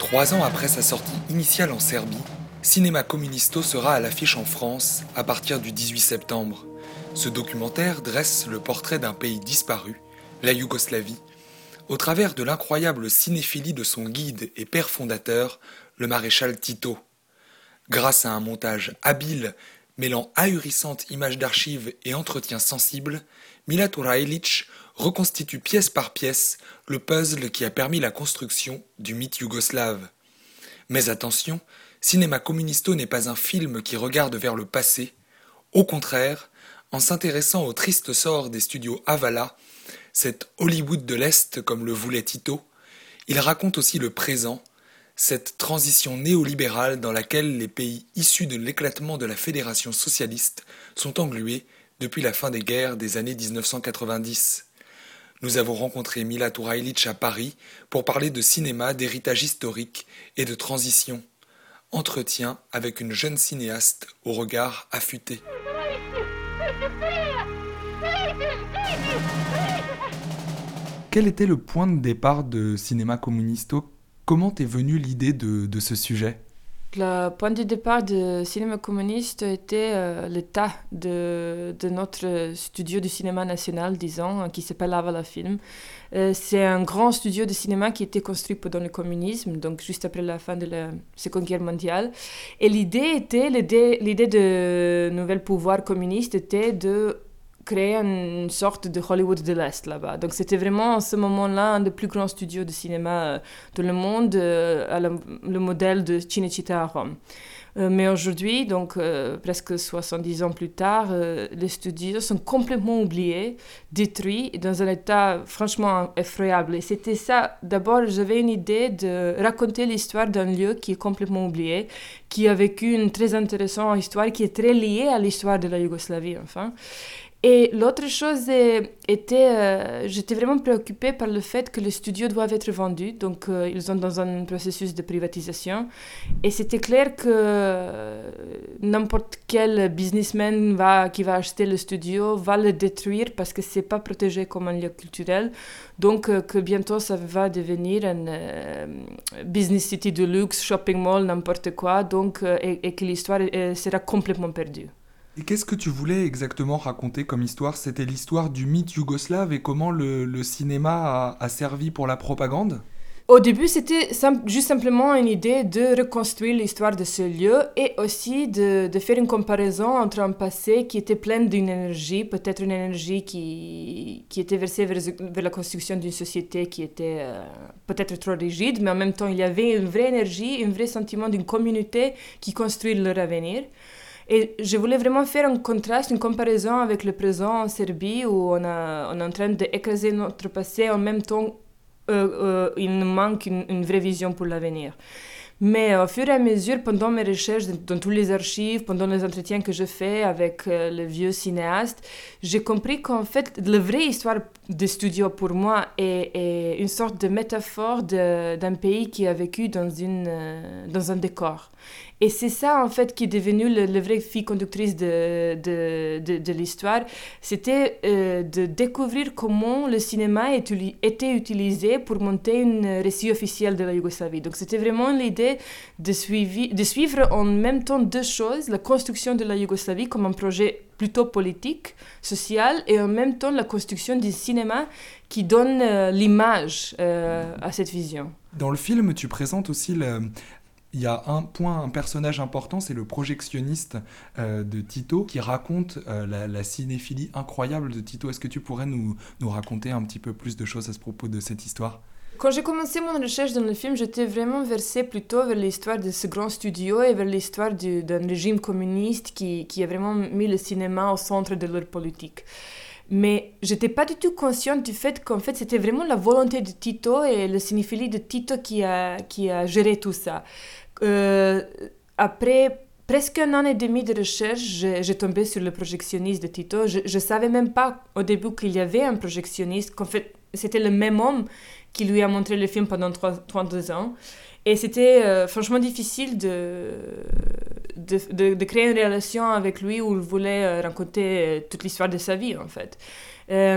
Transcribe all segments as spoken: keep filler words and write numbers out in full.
Trois ans après sa sortie initiale en Serbie, Cinema Comunisto sera à l'affiche en France à partir du dix-huit septembre. Ce documentaire dresse le portrait d'un pays disparu, la Yougoslavie, au travers de l'incroyable cinéphilie de son guide et père fondateur, le maréchal Tito. Grâce à un montage habile, mêlant ahurissantes images d'archives et entretiens sensibles, Mila Turajlić reconstitue pièce par pièce le puzzle qui a permis la construction du mythe yougoslave. Mais attention, Cinema Comunisto n'est pas un film qui regarde vers le passé. Au contraire, en s'intéressant au triste sort des studios Avala, cet Hollywood de l'Est comme le voulait Tito, il raconte aussi le présent, cette transition néolibérale dans laquelle les pays issus de l'éclatement de la fédération socialiste sont englués depuis la fin des guerres des années dix-neuf cent quatre-vingt-dix. Nous avons rencontré Mila Turajlić à Paris pour parler de cinéma, d'héritage historique et de transition. Entretien avec une jeune cinéaste au regard affûté. Quel était le point de départ de Cinema Comunisto ? Comment t'est venue l'idée de, de ce sujet ? Le point de départ de Cinéma Communiste était euh, l'état de, de notre studio du cinéma national, disons, qui s'appelle Avala Film. Euh, c'est un grand studio de cinéma qui a été construit pendant le communisme, donc juste après la fin de la Seconde Guerre mondiale. Et l'idée était, l'idée, l'idée de nouvel pouvoir communiste était de créer une sorte de Hollywood de l'Est là-bas. Donc c'était vraiment à ce moment-là un des plus grands studios de cinéma de le monde, euh, à la, le modèle de Cinecittà à Rome. Euh, mais aujourd'hui, donc euh, presque soixante-dix ans plus tard, euh, les studios sont complètement oubliés, détruits, dans un état franchement effroyable. Et c'était ça, d'abord j'avais une idée de raconter l'histoire d'un lieu qui est complètement oublié, qui a vécu une très intéressante histoire, qui est très liée à l'histoire de la Yougoslavie, enfin. Et l'autre chose était, euh, j'étais vraiment préoccupée par le fait que les studios doivent être vendus, donc euh, ils sont dans un processus de privatisation. Et c'était clair que euh, n'importe quel businessman va, qui va acheter le studio va le détruire parce que c'est pas protégé comme un lieu culturel. Donc euh, que bientôt ça va devenir un euh, business city de luxe, shopping mall, n'importe quoi, donc, euh, et, et que l'histoire euh, sera complètement perdue. Et qu'est-ce que tu voulais exactement raconter comme histoire ? C'était l'histoire du mythe yougoslave et comment le, le cinéma a, a servi pour la propagande ? Au début, c'était sim- juste simplement une idée de reconstruire l'histoire de ce lieu et aussi de, de faire une comparaison entre un passé qui était plein d'une énergie, peut-être une énergie qui, qui était versée vers, vers la construction d'une société qui était euh, peut-être trop rigide, mais en même temps, il y avait une vraie énergie, un vrai sentiment d'une communauté qui construit leur avenir. Et je voulais vraiment faire un contraste, une comparaison avec le présent en Serbie où on, a, on est en train d'écraser notre passé, en même temps euh, euh, il nous manque une, une vraie vision pour l'avenir. Mais au fur et à mesure, pendant mes recherches dans tous les archives, pendant les entretiens que je fais avec euh, les vieux cinéastes, j'ai compris qu'en fait, la vraie histoire de studio pour moi est, est une sorte de métaphore de, d'un pays qui a vécu dans, une, euh, dans un décor. Et c'est ça, en fait, qui est devenu le, le vrai fil conductrice de, de, de, de l'histoire. C'était euh, de découvrir comment le cinéma était utilisé pour monter un récit officiel de la Yougoslavie. Donc, c'était vraiment l'idée de, suivi, de suivre en même temps deux choses, la construction de la Yougoslavie comme un projet plutôt politique, social, et en même temps la construction du cinéma qui donne euh, l'image euh, à cette vision. Dans le film, tu présentes aussi le... Il y a un point, un personnage important, c'est le projectionniste euh, de Tito qui raconte euh, la, la cinéphilie incroyable de Tito. Est-ce que tu pourrais nous, nous raconter un petit peu plus de choses à ce propos de cette histoire ? Quand j'ai commencé mon recherche dans le film, j'étais vraiment versée plutôt vers l'histoire de ce grand studio et vers l'histoire du, d'un régime communiste qui, qui a vraiment mis le cinéma au centre de leur politique. Mais je n'étais pas du tout consciente du fait qu'en fait, c'était vraiment la volonté de Tito et la cinéphilie de Tito qui a, qui a géré tout ça. Euh, après presque un an et demi de recherche, j'ai, j'ai tombé sur le projectionniste de Tito. Je ne savais même pas au début qu'il y avait un projectionniste, qu'en fait, c'était le même homme qui lui a montré le film pendant trente-deux ans. Et c'était euh, franchement difficile de, de, de, de créer une relation avec lui où il voulait euh, raconter toute l'histoire de sa vie, en fait. Euh,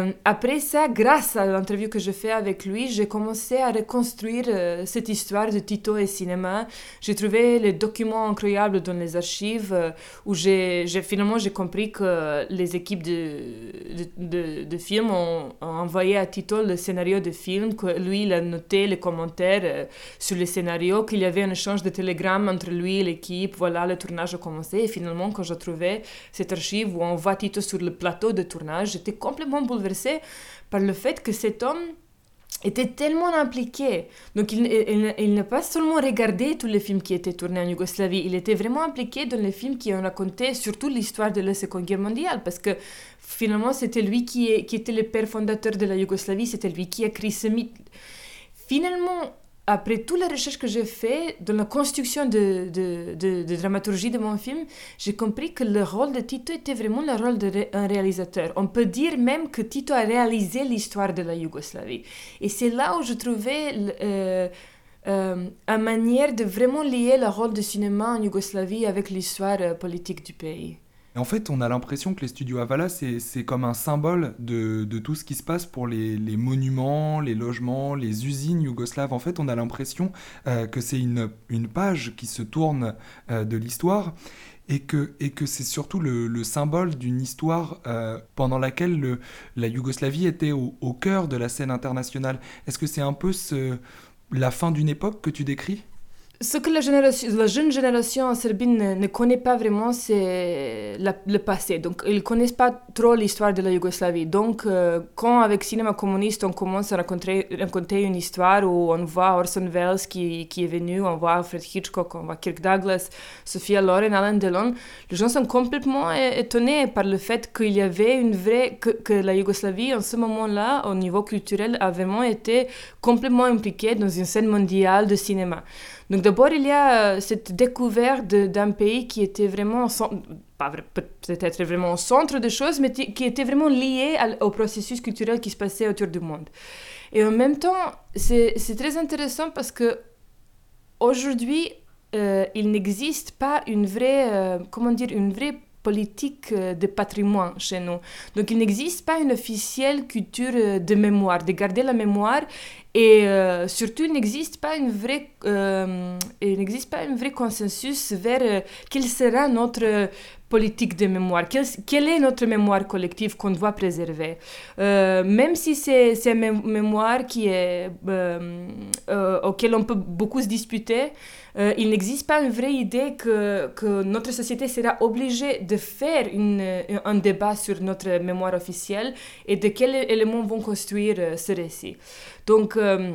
Euh, après ça, grâce à l'interview que j'ai fait avec lui, j'ai commencé à reconstruire euh, cette histoire de Tito et cinéma. J'ai trouvé les documents incroyables dans les archives euh, où j'ai, j'ai, finalement j'ai compris que les équipes de, de, de, de films ont, ont envoyé à Tito le scénario de film, que lui il a noté les commentaires euh, sur le scénario, qu'il y avait un échange de télégrammes entre lui et l'équipe. Voilà, le tournage a commencé et finalement quand j'ai trouvé cette archive où on voit Tito sur le plateau de tournage, j'étais complètement bouleversée par le fait que cet homme était tellement impliqué. Donc il, il, il n'a pas seulement regardé tous les films qui étaient tournés en Yougoslavie, il était vraiment impliqué dans les films qui ont raconté surtout l'histoire de la Seconde Guerre mondiale, parce que finalement c'était lui qui, est, qui était le père fondateur de la Yougoslavie, c'était lui qui a créé ce mythe. Finalement, après toutes les recherches que j'ai faites dans la construction de, de, de, de dramaturgie de mon film, j'ai compris que le rôle de Tito était vraiment le rôle d'un ré, réalisateur. On peut dire même que Tito a réalisé l'histoire de la Yougoslavie. Et c'est là où je trouvais euh, euh, une manière de vraiment lier le rôle du cinéma en Yougoslavie avec l'histoire euh, politique du pays. Et en fait, on a l'impression que les studios Avala, c'est, c'est comme un symbole de, de tout ce qui se passe pour les, les monuments, les logements, les usines yougoslaves. En fait, on a l'impression euh, que c'est une, une page qui se tourne euh, de l'histoire et que, et que c'est surtout le, le symbole d'une histoire euh, pendant laquelle le, la Yougoslavie était au, au cœur de la scène internationale. Est-ce que c'est un peu ce, la fin d'une époque que tu décris ? Ce que la, génération, la jeune génération en Serbie ne, ne connaît pas vraiment, c'est la, le passé. Donc, ils ne connaissent pas trop l'histoire de la Yougoslavie. Donc, euh, quand avec Cinéma communiste, on commence à raconter, raconter une histoire où on voit Orson Welles qui, qui est venu, on voit Alfred Hitchcock, on voit Kirk Douglas, Sophia Loren, Alain Delon, les gens sont complètement étonnés par le fait qu'il y avait une vraie... Que, que la Yougoslavie, en ce moment-là, au niveau culturel, a vraiment été complètement impliquée dans une scène mondiale de cinéma. Donc d'abord, il y a euh, cette découverte de, d'un pays qui était vraiment, pas peut-être vraiment au centre des choses, mais t- qui était vraiment lié à, au processus culturel qui se passait autour du monde. Et en même temps, c'est, c'est très intéressant parce qu'aujourd'hui, euh, il n'existe pas une vraie, euh, comment dire, une vraie politique de patrimoine chez nous. Donc il n'existe pas une officielle culture de mémoire, de garder la mémoire, et euh, surtout il n'existe pas une vraie, euh, il n'existe pas un vrai consensus vers euh, quelle sera notre politique de mémoire, quelle, quelle est notre mémoire collective qu'on doit préserver. Euh, même si c'est, c'est une mémoire qui est, euh, euh, auquel on peut beaucoup se disputer, euh, il n'existe pas une vraie idée que, que notre société sera obligée de faire une, un débat sur notre mémoire officielle et de quels éléments vont construire euh, ce récit. Donc, euh,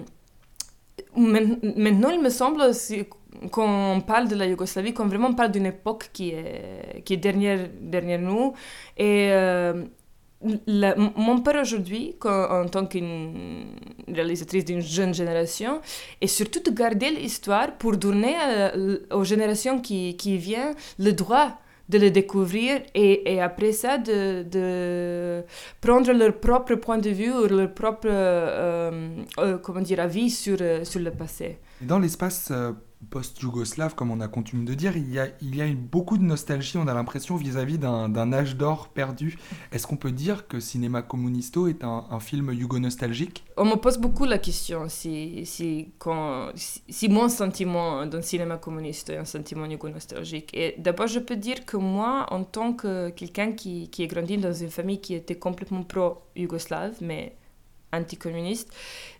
maintenant, il me semble, quand on parle de la Yougoslavie, qu'on vraiment parle d'une époque qui est, qui est derrière, derrière nous. Et euh, la, mon père aujourd'hui, en, en tant qu'une réalisatrice d'une jeune génération, est surtout de garder l'histoire pour donner à, aux générations qui, qui viennent le droit de le découvrir et, et après ça de, de prendre leur propre point de vue ou leur propre euh, euh, comment dire, avis sur, sur le passé. Dans l'espace euh, post-yougoslave, comme on a coutume de dire, il y a, il y a une, beaucoup de nostalgie, on a l'impression, vis-à-vis d'un, d'un âge d'or perdu. Est-ce qu'on peut dire que Cinéma Comunisto est un, un film yougo-nostalgique ? On me pose beaucoup la question si, si, quand, si, si mon sentiment dans Cinéma Comunisto est un sentiment yougo-nostalgique. Et d'abord, je peux dire que moi, en tant que quelqu'un qui, qui est grandi dans une famille qui était complètement pro-yougoslave, mais anticommuniste,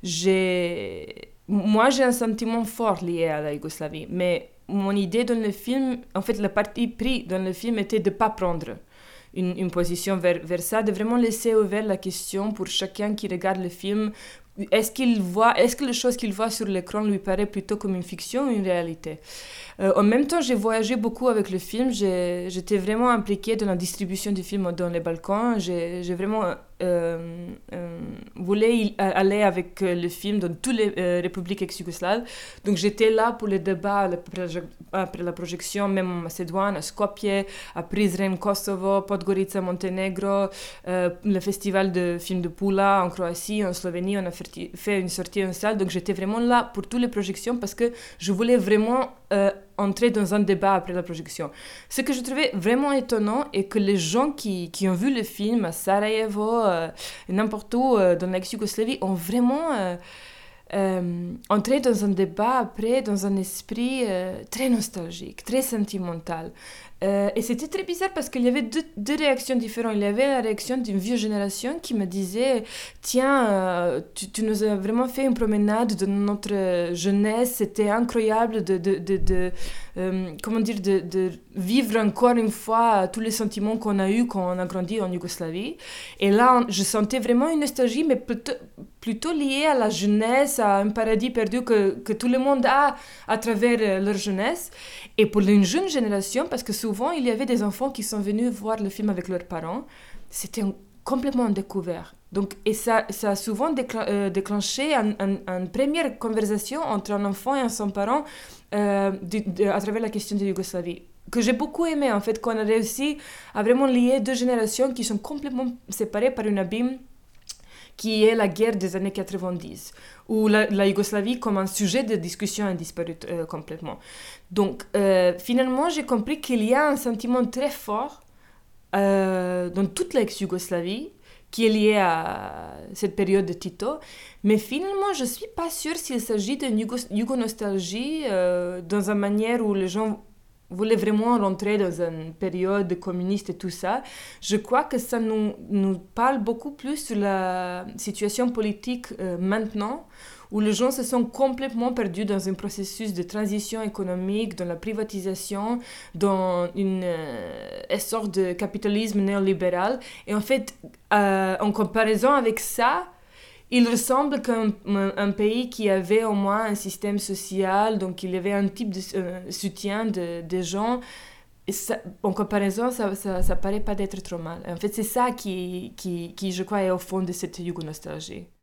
j'ai... Moi, j'ai un sentiment fort lié à la Yougoslavie, mais mon idée dans le film, en fait, le parti pris dans le film était de ne pas prendre une, une position vers, vers ça, de vraiment laisser ouverte la question pour chacun qui regarde le film. Est-ce qu'il voit, est-ce que les choses qu'il voit sur l'écran lui paraît plutôt comme une fiction ou une réalité ? Euh, en même temps, j'ai voyagé beaucoup avec le film. J'ai, j'étais vraiment impliquée dans la distribution du film dans les Balkans. J'ai, j'ai vraiment euh, euh, voulu aller avec le film dans toutes les euh, républiques ex-yougoslaves. Donc, j'étais là pour les débats après la projection, même en Macédoine, à Skopje, à Prizren, Kosovo, Podgorica, Monténégro, euh, le festival de films de Pula en Croatie, en Slovénie. On a fait une sortie en salle. Donc, j'étais vraiment là pour toutes les projections parce que je voulais vraiment... Euh, entrer dans un débat après la projection. Ce que je trouvais vraiment étonnant est que les gens qui, qui ont vu le film à Sarajevo, euh, n'importe où euh, dans l'ex-Yougoslavie, ont vraiment euh, euh, entré dans un débat après, dans un esprit euh, très nostalgique, très sentimental. Euh, et c'était très bizarre parce qu'il y avait deux, deux réactions différentes. Il y avait la réaction d'une vieille génération qui me disait « Tiens, euh, tu, tu nous as vraiment fait une promenade de notre jeunesse, c'était incroyable de, de, de, de, euh, comment dire, de, de vivre encore une fois tous les sentiments qu'on a eus quand on a grandi en Yougoslavie. » Et là, je sentais vraiment une nostalgie, mais plutôt, plutôt liée à la jeunesse, à un paradis perdu que, que tout le monde a à travers leur jeunesse. Et pour une jeune génération, parce que souvent, il y avait des enfants qui sont venus voir le film avec leurs parents, c'était un, complètement un découvert. Donc, et ça, ça a souvent déclen- euh, déclenché une un, un première conversation entre un enfant et son parent euh, de, de, à travers la question de Yougoslavie, que j'ai beaucoup aimé, en fait, qu'on a réussi à vraiment lier deux générations qui sont complètement séparées par un abîme qui est la guerre des années quatre-vingt-dix, où la, la Yougoslavie, comme un sujet de discussion, a disparu euh, complètement. Donc, euh, finalement, j'ai compris qu'il y a un sentiment très fort euh, dans toute l'ex-Yougoslavie qui est lié à cette période de Tito, mais finalement, je ne suis pas sûre s'il s'agit d'une yougo-nostalgie euh, dans une manière où les gens voulait vraiment rentrer dans une période communiste et tout ça. Je crois que ça nous, nous parle beaucoup plus sur la situation politique euh, maintenant, où les gens se sont complètement perdus dans un processus de transition économique, dans la privatisation, dans une euh, essor de capitalisme néolibéral. Et en fait, euh, en comparaison avec ça, il ressemble qu'un un, un pays qui avait au moins un système social, donc il y avait un type de euh, soutien de, des gens. Et ça, en comparaison, ça ne paraît pas d'être trop mal. En fait, c'est ça qui, qui, qui, je crois, est au fond de cette yougo-nostalgie.